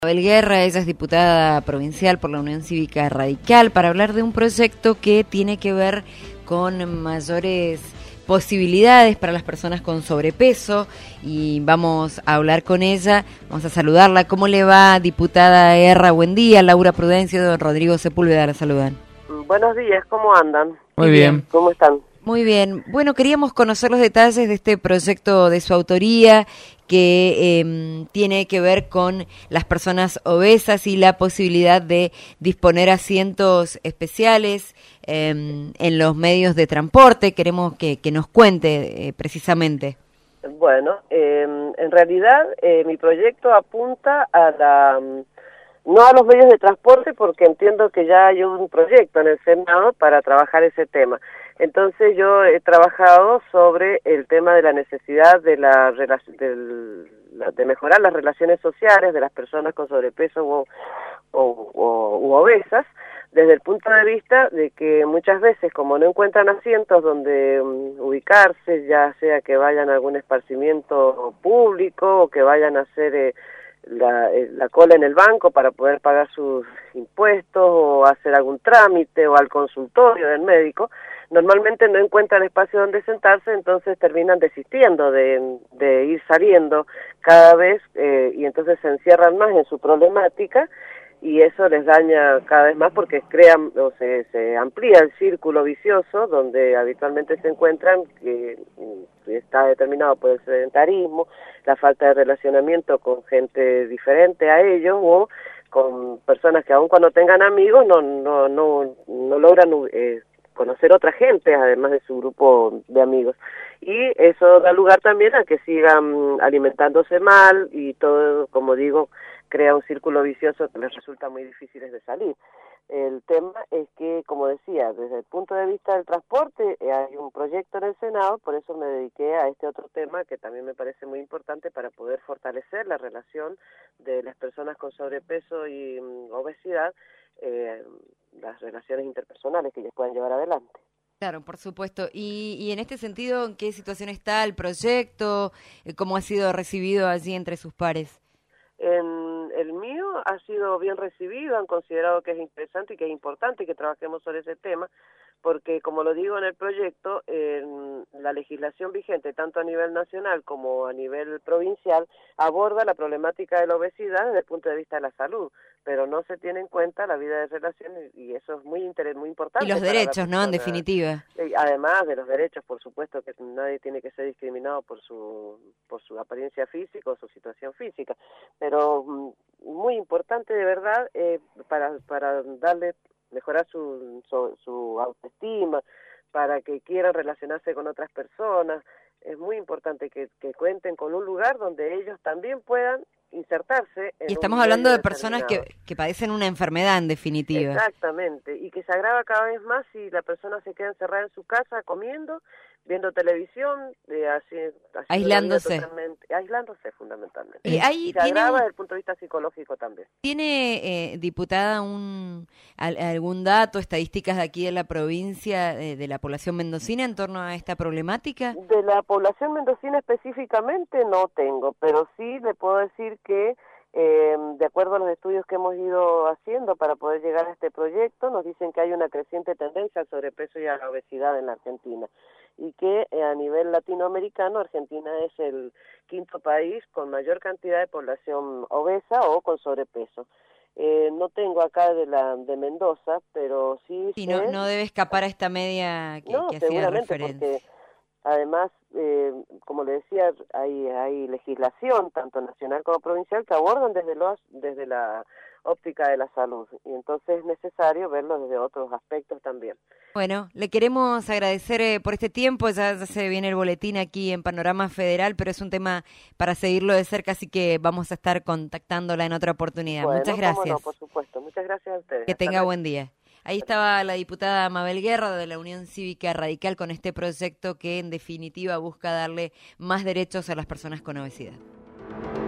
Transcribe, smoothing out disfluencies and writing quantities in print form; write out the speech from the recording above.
Mabel Guerra, ella es diputada provincial por la Unión Cívica Radical, para hablar de un proyecto que tiene que ver con mayores posibilidades para las personas con sobrepeso, y vamos a hablar con ella, vamos a saludarla. ¿Cómo le va, diputada Guerra? Buen día. Laura Prudencio, don Rodrigo Sepúlveda la saludan. Buenos días, ¿cómo andan? Muy bien. ¿Cómo están? Muy bien. Bueno, queríamos conocer los detalles de este proyecto de su autoría que tiene que ver con las personas obesas y la posibilidad de disponer asientos especiales en los medios de transporte. Queremos que nos cuente precisamente. Bueno, en realidad mi proyecto apunta a no a los medios de transporte, porque entiendo que ya hay un proyecto en el Senado para trabajar ese tema. Entonces yo he trabajado sobre el tema de la necesidad de mejorar las relaciones sociales de las personas con sobrepeso u obesas, desde el punto de vista de que muchas veces, como no encuentran asientos donde ubicarse, ya sea que vayan a algún esparcimiento público o que vayan a hacer la cola en el banco para poder pagar sus impuestos o hacer algún trámite o al consultorio del médico, normalmente no encuentran espacio donde sentarse, entonces terminan desistiendo de ir saliendo cada vez y entonces se encierran más en su problemática y eso les daña cada vez más porque crean o se amplía el círculo vicioso donde habitualmente se encuentran, que está determinado por el sedentarismo, la falta de relacionamiento con gente diferente a ellos o con personas que aun cuando tengan amigos no logran conocer otra gente además de su grupo de amigos, y eso da lugar también a que sigan alimentándose mal y todo, como digo, crea un círculo vicioso que les resulta muy difíciles de salir. El tema es que, como decía, desde el punto de vista del transporte hay un proyecto en el Senado, por eso me dediqué a este otro tema que también me parece muy importante para poder fortalecer la relación de las personas con sobrepeso y obesidad, las relaciones interpersonales que ellos puedan llevar adelante. Claro, por supuesto. Y en este sentido, ¿en qué situación está el proyecto? ¿Cómo ha sido recibido allí entre sus pares? El mío ha sido bien recibido, han considerado que es interesante y que es importante que trabajemos sobre ese tema, porque como lo digo en el proyecto, la legislación vigente, tanto a nivel nacional como a nivel provincial, aborda la problemática de la obesidad desde el punto de vista de la salud, pero no se tiene en cuenta la vida de relaciones y eso es muy importante. Y los derechos, ¿no? En definitiva. Además de los derechos, por supuesto que nadie tiene que ser discriminado por su apariencia física o su situación física, pero muy importante de verdad para mejorar su autoestima, para que quieran relacionarse con otras personas. Es muy importante que cuenten con un lugar donde ellos también puedan insertarse. Y estamos hablando de personas que padecen una enfermedad, en definitiva. Exactamente, y que se agrava cada vez más si la persona se queda encerrada en su casa comiendo, viendo televisión, aislándose fundamentalmente. Y se agrava desde el punto de vista psicológico también. ¿Tiene, diputada, algún dato, estadísticas de aquí de la provincia, de la población mendocina en torno a esta problemática? De la población mendocina específicamente no tengo, pero sí le puedo decir que de acuerdo a los estudios que hemos ido haciendo para poder llegar a este proyecto, nos dicen que hay una creciente tendencia al sobrepeso y a la obesidad en la Argentina, y que a nivel latinoamericano Argentina es el quinto país con mayor cantidad de población obesa o con sobrepeso. No tengo acá de Mendoza, pero sí sé, no debe escapar a esta media que hacía referencia. Porque además, como le decía, hay legislación, tanto nacional como provincial, que abordan desde la óptica de la salud, y entonces es necesario verlo desde otros aspectos también. Bueno, le queremos agradecer por este tiempo, ya se viene el boletín aquí en Panorama Federal, pero es un tema para seguirlo de cerca, así que vamos a estar contactándola en otra oportunidad. Bueno, muchas gracias. No, por supuesto, muchas gracias a ustedes. Que tenga buen día. Ahí estaba la diputada Mabel Guerra de la Unión Cívica Radical con este proyecto que en definitiva busca darle más derechos a las personas con obesidad.